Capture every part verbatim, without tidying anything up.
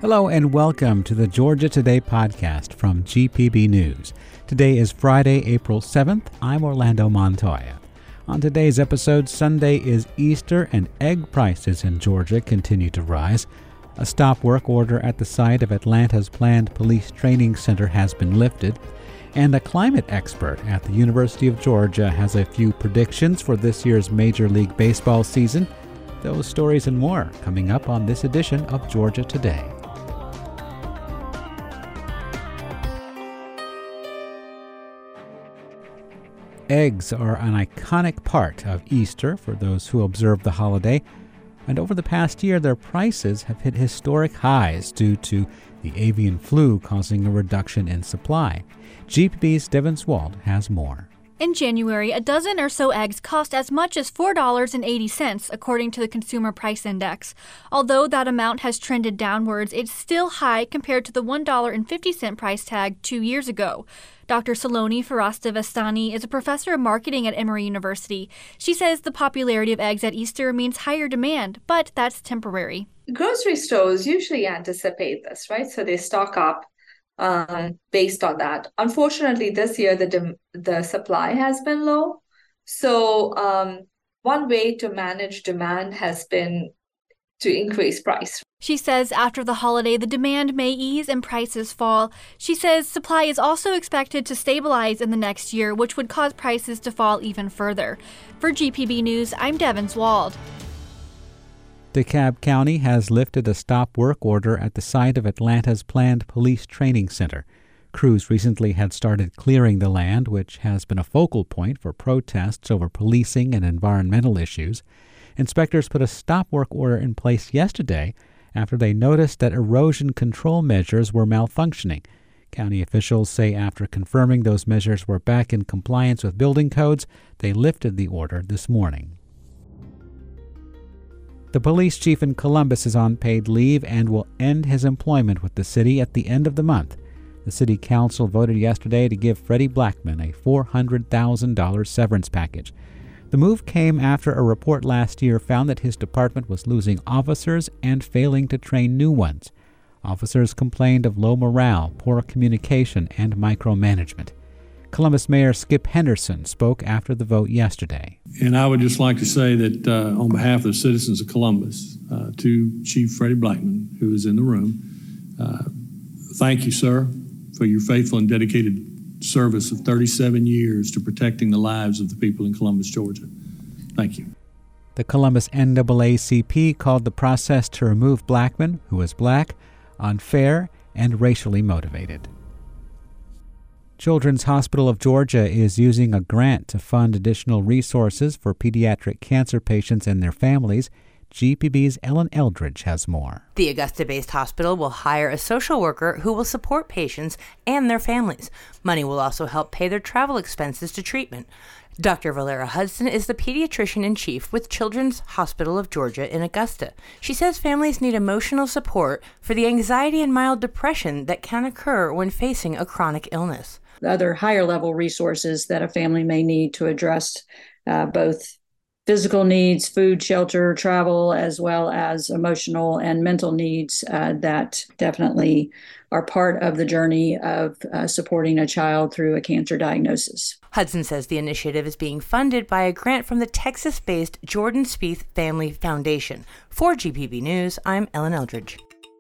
Hello and welcome to the Georgia Today podcast from G P B News. Today is Friday, April seventh. I'm Orlando Montoya. On today's episode, Sunday is Easter and egg prices in Georgia continue to rise. A stop work order at the site of Atlanta's planned police training center has been lifted. And a climate expert at the University of Georgia has a few predictions for this year's Major League Baseball season. Those stories and more coming up on this edition of Georgia Today. Eggs are an iconic part of Easter for those who observe the holiday, and over the past year their prices have hit historic highs due to the avian flu causing a reduction in supply. G P B's Devin Swald has more. In January, a dozen or so eggs cost as much as four dollars and eighty cents, according to the Consumer Price Index. Although that amount has trended downwards, it's still high compared to the one dollar and fifty cents price tag two years ago. Doctor Saloni Farasta-Vastani is a professor of marketing at Emory University. She says the popularity of eggs at Easter means higher demand, but that's temporary. Grocery stores usually anticipate this, right? So they stock up um, based on that. Unfortunately, this year the dem- the supply has been low. So um, one way to manage demand has been to increase price. She says after the holiday, the demand may ease and prices fall. She says supply is also expected to stabilize in the next year, which would cause prices to fall even further. For G P B News, I'm Devin Swald. DeKalb County has lifted a stop work order at the site of Atlanta's planned police training center. Crews recently had started clearing the land, which has been a focal point for protests over policing and environmental issues. Inspectors put a stop work order in place yesterday after they noticed that erosion control measures were malfunctioning. County officials say after confirming those measures were back in compliance with building codes, they lifted the order this morning. The police chief in Columbus is on paid leave and will end his employment with the city at the end of the month. The city council voted yesterday to give Freddie Blackman a four hundred thousand dollars severance package. The move came after a report last year found that his department was losing officers and failing to train new ones. Officers complained of low morale, poor communication, and micromanagement. Columbus Mayor Skip Henderson spoke after the vote yesterday. And I would just like to say that uh, on behalf of the citizens of Columbus, uh, to Chief Freddie Blackman, who is in the room, uh, thank you, sir, for your faithful and dedicated service of thirty-seven years to protecting the lives of the people in Columbus, Georgia. Thank you. The Columbus N double A C P called the process to remove Blackman, who is black, unfair and racially motivated. Children's Hospital of Georgia is using a grant to fund additional resources for pediatric cancer patients and their families. G P B's Ellen Eldridge has more. The Augusta-based hospital will hire a social worker who will support patients and their families. Money will also help pay their travel expenses to treatment. Doctor Valera Hudson is the pediatrician-in-chief with Children's Hospital of Georgia in Augusta. She says families need emotional support for the anxiety and mild depression that can occur when facing a chronic illness. Other higher-level resources that a family may need to address uh, both physical needs, food, shelter, travel, as well as emotional and mental needs uh, that definitely are part of the journey of uh, supporting a child through a cancer diagnosis. Hudson says the initiative is being funded by a grant from the Texas-based Jordan Spieth Family Foundation. For G P B News, I'm Ellen Eldridge.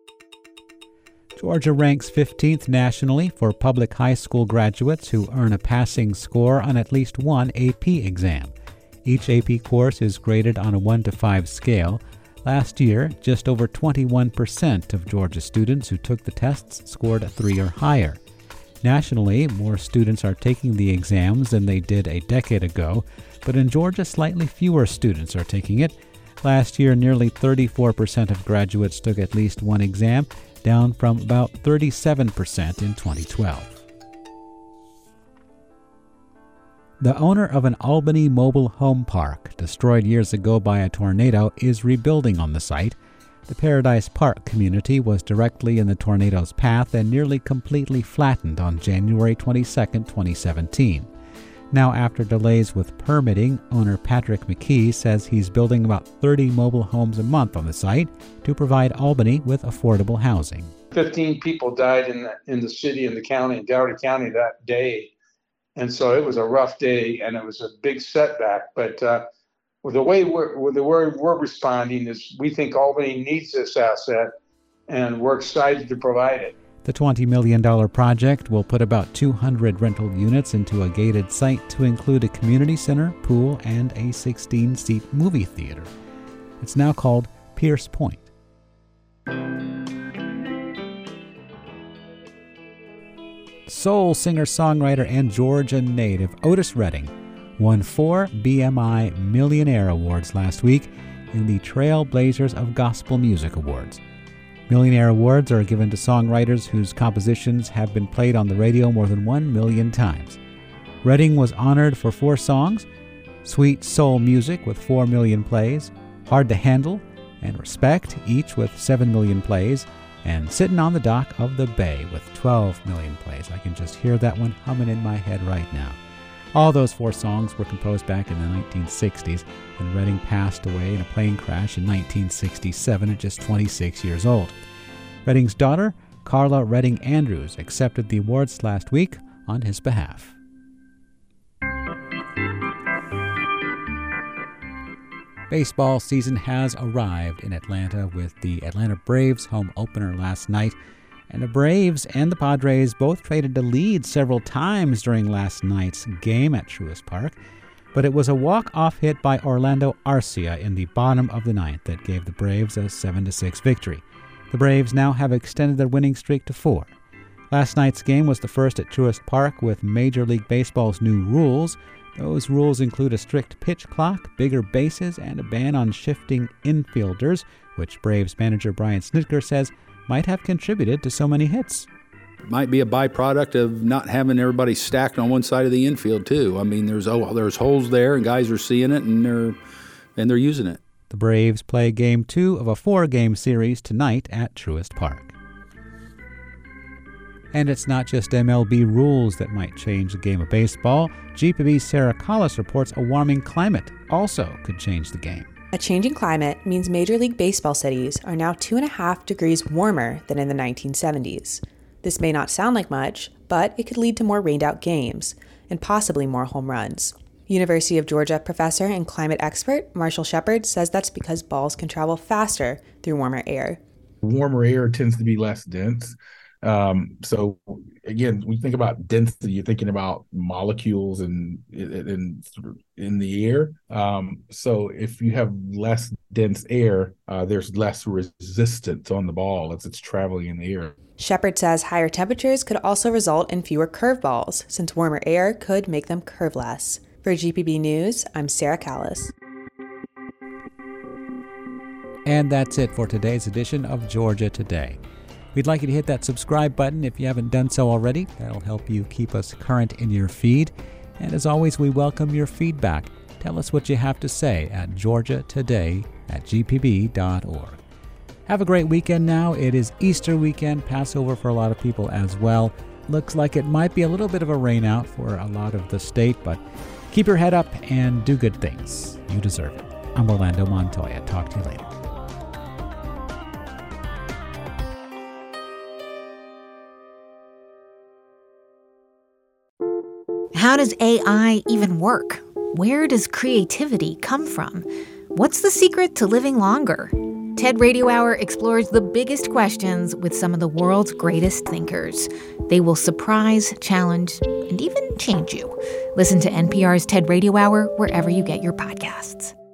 Georgia ranks fifteenth nationally for public high school graduates who earn a passing score on at least one A P exam. Each A P course is graded on a one to five scale. Last year, just over twenty-one percent of Georgia students who took the tests scored a three or higher. Nationally, more students are taking the exams than they did a decade ago, but in Georgia, slightly fewer students are taking it. Last year, nearly thirty-four percent of graduates took at least one exam, down from about thirty-seven percent in twenty twelve. The owner of an Albany mobile home park, destroyed years ago by a tornado, is rebuilding on the site. The Paradise Park community was directly in the tornado's path and nearly completely flattened on January twenty-second, twenty seventeen. Now, after delays with permitting, owner Patrick McKee says he's building about thirty mobile homes a month on the site to provide Albany with affordable housing. fifteen people died in the, in the city and the county, in Dougherty County that day. And so it was a rough day and it was a big setback. But uh, the way we're, the way we're responding is we think Albany needs this asset and we're excited to provide it. The twenty million dollars project will put about two hundred rental units into a gated site to include a community center, pool, and a sixteen-seat movie theater. It's now called Pierce Point. Soul singer-songwriter and Georgia native Otis Redding won four B M I Millionaire Awards last week in the Trailblazers of Gospel Music Awards. Millionaire Awards are given to songwriters whose compositions have been played on the radio more than one million times. Redding was honored for four songs: Sweet Soul Music with four million plays, Hard to Handle, and Respect, each with seven million plays, and Sittin' on the Dock of the Bay with twelve million plays. I can just hear that one humming in my head right now. All those four songs were composed back in the nineteen sixties, and Redding passed away in a plane crash in nineteen sixty-seven at just twenty-six years old. Redding's daughter, Carla Redding Andrews, accepted the awards last week on his behalf. Baseball season has arrived in Atlanta with the Atlanta Braves home opener last night. And the Braves and the Padres both traded the lead several times during last night's game at Truist Park. But it was a walk-off hit by Orlando Arcia in the bottom of the ninth that gave the Braves a seven to six victory. The Braves now have extended their winning streak to four. Last night's game was the first at Truist Park with Major League Baseball's new rules. Those rules include a strict pitch clock, bigger bases, and a ban on shifting infielders, which Braves manager Brian Snitker says might have contributed to so many hits. Might be a byproduct of not having everybody stacked on one side of the infield too. I mean, there's oh, there's holes there, and guys are seeing it, and they're and they're using it. The Braves play Game Two of a four-game series tonight at Truist Park. And it's not just M L B rules that might change the game of baseball. G P B's Sarah Collis reports a warming climate also could change the game. A changing climate means Major League Baseball cities are now two and a half degrees warmer than in the nineteen seventies. This may not sound like much, but it could lead to more rained-out games and possibly more home runs. University of Georgia professor and climate expert Marshall Shepard says that's because balls can travel faster through warmer air. Warmer air tends to be less dense. Um, so again, when you think about density, you're thinking about molecules and in, in, in the air. Um, so if you have less dense air, uh, there's less resistance on the ball as it's traveling in the air. Shepard says higher temperatures could also result in fewer curveballs, since warmer air could make them curve less. For G P B News, I'm Sarah Callis. And that's it for today's edition of Georgia Today. We'd like you to hit that subscribe button if you haven't done so already. That'll help you keep us current in your feed. And as always, we welcome your feedback. Tell us what you have to say at georgia today at g p b dot org. Have a great weekend now. It is Easter weekend, Passover for a lot of people as well. Looks like it might be a little bit of a rain out for a lot of the state, but keep your head up and do good things. You deserve it. I'm Orlando Montoya. Talk to you later. How does A I even work? Where does creativity come from? What's the secret to living longer? TED Radio Hour explores the biggest questions with some of the world's greatest thinkers. They will surprise, challenge, and even change you. Listen to N P R's TED Radio Hour wherever you get your podcasts.